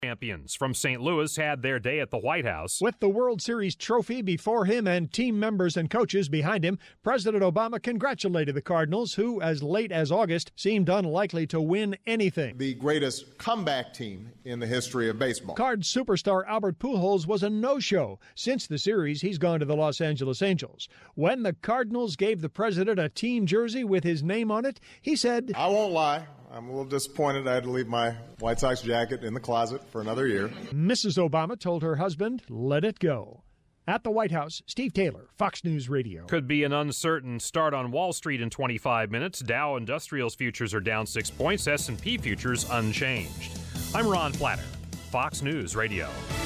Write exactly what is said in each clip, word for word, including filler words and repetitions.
Champions from Saint Louis had their day at the White House. With the World Series trophy before him and team members and coaches behind him, President Obama congratulated the Cardinals, who, as late as August, seemed unlikely to win anything. The greatest comeback team in the history of baseball. Cards superstar Albert Pujols was a no-show. Since the series, he's gone to the Los Angeles Angels. When the Cardinals gave the president a team jersey with his name on it, he said, "I won't lie. I'm a little disappointed I had to leave my White Sox jacket in the closet for another year." Missus Obama told her husband, "Let it go." At the White House, Steve Taylor, Fox News Radio. Could be an uncertain start on Wall Street in twenty-five minutes. Dow Industrials futures are down six points. S and P futures unchanged. I'm Ron Flatter, Fox News Radio.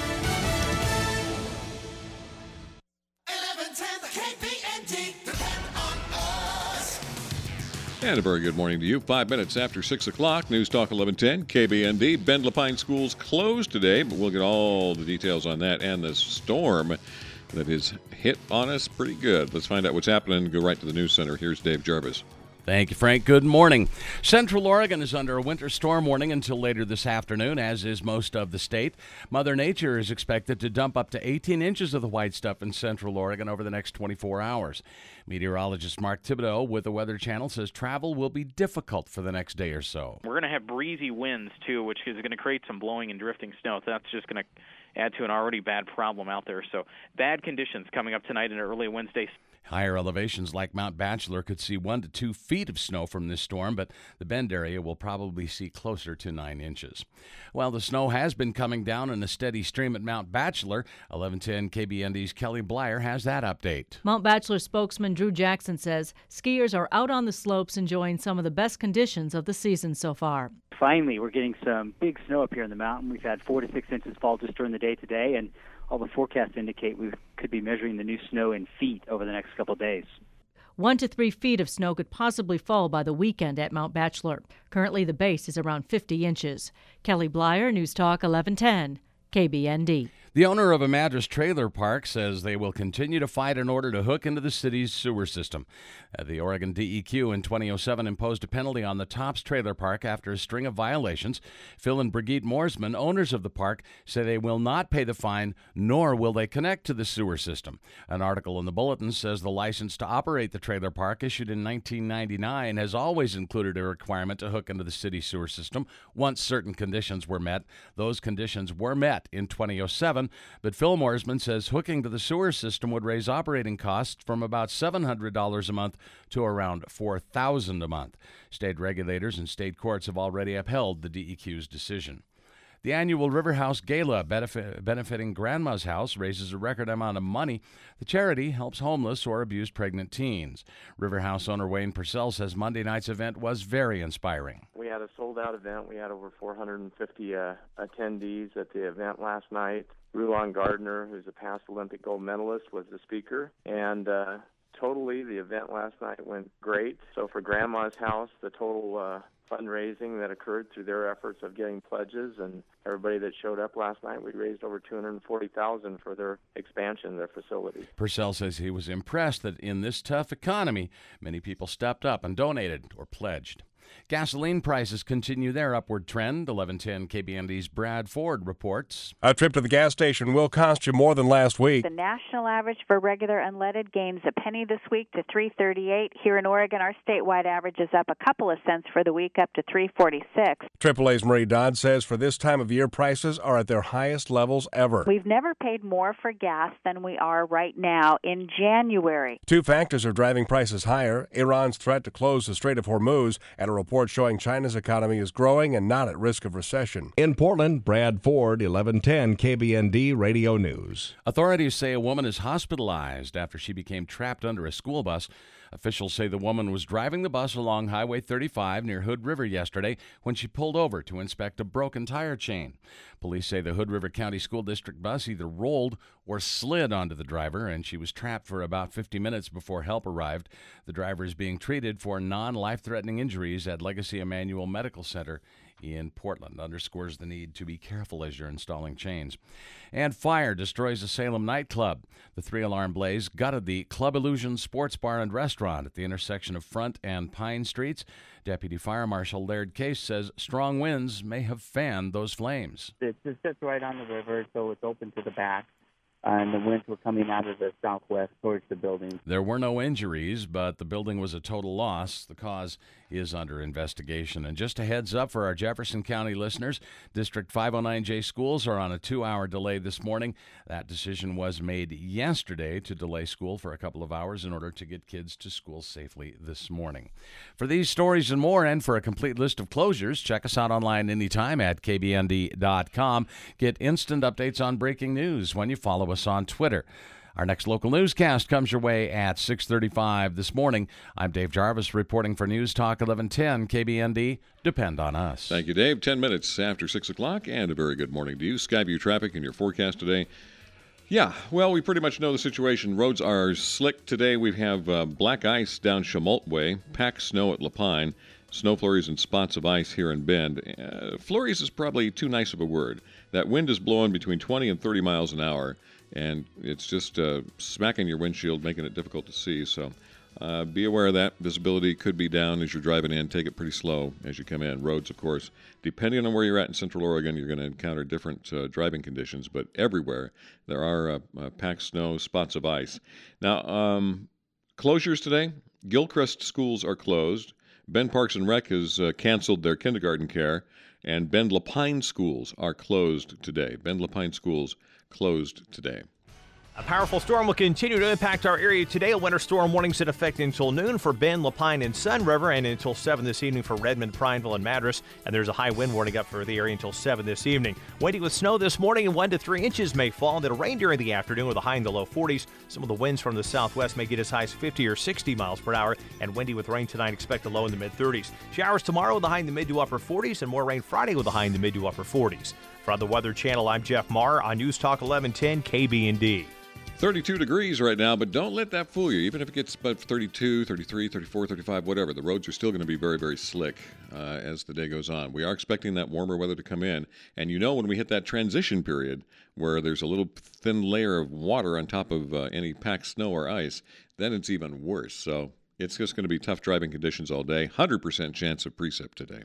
And a very good morning to you. Five minutes after six o'clock, News Talk eleven ten, K B N D. Bend Lapine schools closed today, but we'll get all the details on that and the storm that has hit on us pretty good. Let's find out what's happening. Go right to the news center. Here's Dave Jarvis. Thank you, Frank. Good morning. Central Oregon is under a winter storm warning until later this afternoon, as is most of the state. Mother Nature is expected to dump up to eighteen inches of the white stuff in Central Oregon over the next twenty-four hours. Meteorologist Mark Thibodeau with the Weather Channel says travel will be difficult for the next day or so. We're going to have breezy winds, too, which is going to create some blowing and drifting snow. So that's just going to add to an already bad problem out there. So bad conditions coming up tonight and early Wednesday. Higher elevations like Mount Bachelor could see one to two feet of snow from this storm, but the Bend area will probably see closer to nine inches. Well, the snow has been coming down in a steady stream at Mount Bachelor. eleven ten K B N D's Kelly Blyer has that update. Mount Bachelor spokesman Drew Jackson says skiers are out on the slopes enjoying some of the best conditions of the season so far. Finally, we're getting some big snow up here in the mountain. We've had four to six inches fall just during the day today, and all the forecasts indicate we could be measuring the new snow in feet over the next couple of days. One to three feet of snow could possibly fall by the weekend at Mount Bachelor. Currently, the base is around fifty inches. Kelly Blyer, News Talk eleven ten, K B N D. The owner of a Madras trailer park says they will continue to fight in order to hook into the city's sewer system. Uh, the Oregon D E Q in twenty oh seven imposed a penalty on the Tops trailer park after a string of violations. Phil and Brigitte Moorsman, owners of the park, say they will not pay the fine, nor will they connect to the sewer system. An article in the Bulletin says the license to operate the trailer park, issued in nineteen ninety-nine, has always included a requirement to hook into the city sewer system once certain conditions were met. Those conditions were met in twenty oh seven. But Phil Moorsman says hooking to the sewer system would raise operating costs from about seven hundred dollars a month to around four thousand dollars a month. State regulators and state courts have already upheld the D E Q's decision. The annual River House Gala benefit, benefiting Grandma's House raises a record amount of money. The charity helps homeless or abused pregnant teens. River House owner Wayne Purcell says Monday night's event was very inspiring. We had a sold-out event. We had over four hundred fifty uh, attendees at the event last night. Rulon Gardner, who's a past Olympic gold medalist, was the speaker. And uh, totally, the event last night went great. So for Grandma's House, the total uh, fundraising that occurred through their efforts of getting pledges and everybody that showed up last night, we raised over two hundred forty thousand dollars for their expansion of their facility. Purcell says he was impressed that in this tough economy, many people stepped up and donated or pledged. Gasoline prices continue their upward trend. eleven ten K B N D's Brad Ford reports. A trip to the gas station will cost you more than last week. The national average for regular unleaded gains a penny this week to three thirty-eight. Here in Oregon, our statewide average is up a couple of cents for the week, up to three forty-six. triple A's Marie Dodd says for this time of year, prices are at their highest levels ever. We've never paid more for gas than we are right now in January. Two factors are driving prices higher: Iran's threat to close the Strait of Hormuz and a report showing China's economy is growing and not at risk of recession. In Portland, Brad Ford, eleven ten K B N D Radio News. Authorities say a woman is hospitalized after she became trapped under a school bus. Officials say the woman was driving the bus along Highway thirty-five near Hood River yesterday when she pulled over to inspect a broken tire chain. Police say the Hood River County School District bus either rolled or slid onto the driver, and she was trapped for about fifty minutes before help arrived. The driver is being treated for non-life-threatening injuries at Legacy Emmanuel Medical Center in Portland. Underscores the need to be careful as you're installing chains. And fire destroys a Salem nightclub. The three-alarm blaze gutted the Club Illusion Sports Bar and Restaurant at the intersection of Front and Pine Streets. Deputy Fire Marshal Laird Case says strong winds may have fanned those flames. It just sits right on the river, so it's open to the back. Uh, and the winds were coming out of the southwest towards the building. There were no injuries, but the building was a total loss. The cause is under investigation. And just a heads up for our Jefferson County listeners, District five oh nine J schools are on a two-hour delay this morning. That decision was made yesterday to delay school for a couple of hours in order to get kids to school safely this morning. For these stories and more, and for a complete list of closures, check us out online anytime at K B N D dot com. Get instant updates on breaking news when you follow us on Twitter. Our next local newscast comes your way at six thirty-five this morning. I'm Dave Jarvis reporting for News Talk eleven ten K B N D. Depend on us. Thank you, Dave. Ten minutes after six o'clock, and a very good morning to you. Skyview traffic in your forecast today. Yeah, well, we pretty much know the situation. Roads are slick today. We have uh, black ice down Chemult Way, packed snow at Lapine, snow flurries and spots of ice here in Bend. Uh, flurries is probably too nice of a word. That wind is blowing between twenty and thirty miles an hour, and it's just uh, smacking your windshield, making it difficult to see. So uh, be aware of that. Visibility could be down as you're driving in. Take it pretty slow as you come in. Roads, of course, depending on where you're at in Central Oregon, you're going to encounter different uh, driving conditions, but everywhere there are uh, uh, packed snow, spots of ice. Now, um, closures today. Gilchrist schools are closed. Bend Parks and Rec has uh, canceled their kindergarten care, and Bend Lapine schools are closed today. Bend Lapine schools closed today. A powerful storm will continue to impact our area today. A winter storm warnings in effect until noon for Bend, Lapine, and Sun River, and until seven this evening for Redmond, Prineville, and Madras. And there's a high wind warning up for the area until seven this evening. Windy with snow this morning, and one to three inches may fall. And it'll rain during the afternoon with a high in the low forties. Some of the winds from the southwest may get as high as fifty or sixty miles per hour. And windy with rain tonight, expect a low in the mid thirties. Showers tomorrow with a high in the mid to upper forties, and more rain Friday with a high in the mid to upper forties. From the Weather Channel, I'm Jeff Marr on News Talk eleven ten K B N D. thirty-two degrees right now, but don't let that fool you. Even if it gets about thirty-two, thirty-three, thirty-four, thirty-five, whatever, the roads are still going to be very, very slick uh, as the day goes on. We are expecting that warmer weather to come in. And you know when we hit that transition period where there's a little thin layer of water on top of uh, any packed snow or ice, then it's even worse. So it's just going to be tough driving conditions all day. one hundred percent chance of precip today.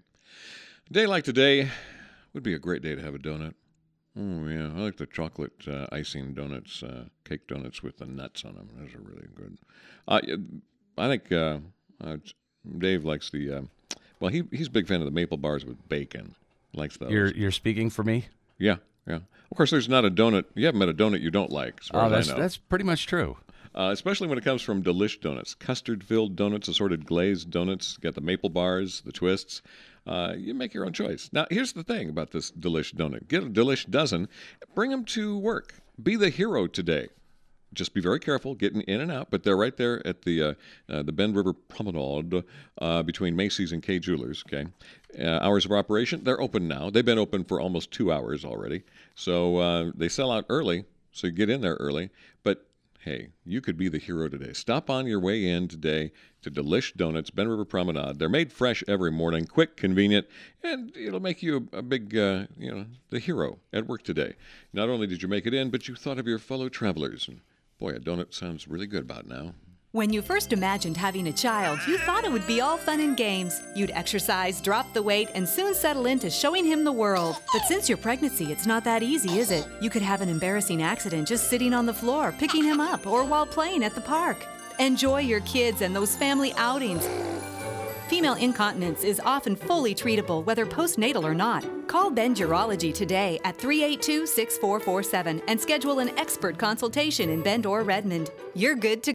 A day like today would be a great day to have a donut. Oh, yeah. I like the chocolate uh, icing donuts, uh, cake donuts with the nuts on them. Those are really good. Uh, I think uh, uh, Dave likes the, uh, well, he he's a big fan of the maple bars with bacon. Likes those. You're, you're speaking for me? Yeah, yeah. Of course, there's not a donut. You haven't met a donut you don't like, as far Oh, as that's, I know. that's pretty much true. Uh, especially when it comes from Delish Donuts. Custard-filled donuts, assorted glazed donuts. Got the maple bars, the twists. Uh, you make your own choice. Now, here's the thing about this Delish donut. Get a Delish dozen. Bring them to work. Be the hero today. Just be very careful getting in and out, but they're right there at the uh, uh, the Bend River Promenade uh, between Macy's and K Jewelers. Okay, uh, hours of operation, they're open now. They've been open for almost two hours already. So uh, they sell out early, so you get in there early. But hey, you could be the hero today. Stop on your way in today to Delish Donuts, Bend River Promenade. They're made fresh every morning, quick, convenient, and it'll make you a, a big, uh, you know, the hero at work today. Not only did you make it in, but you thought of your fellow travelers. And boy, a donut sounds really good about now. When you first imagined having a child, you thought it would be all fun and games. You'd exercise, drop the weight, and soon settle into showing him the world. But since your pregnancy, it's not that easy, is it? You could have an embarrassing accident just sitting on the floor, picking him up, or while playing at the park. Enjoy your kids and those family outings. Female incontinence is often fully treatable, whether postnatal or not. Call Bend Urology today at three eight two, six four four seven and schedule an expert consultation in Bend or Redmond. You're good to